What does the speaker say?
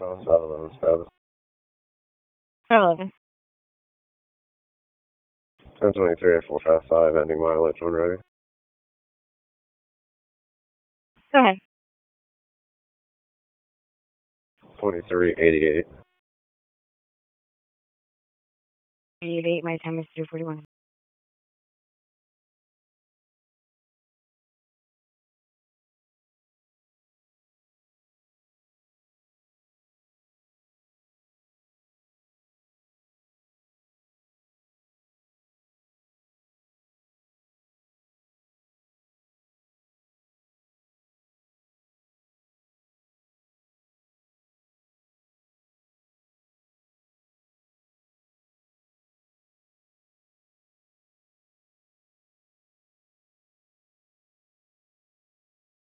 South 11 status. 11. 1023 at 455, ending mileage when ready. Go ahead. 2388. 88, my time is 3:41.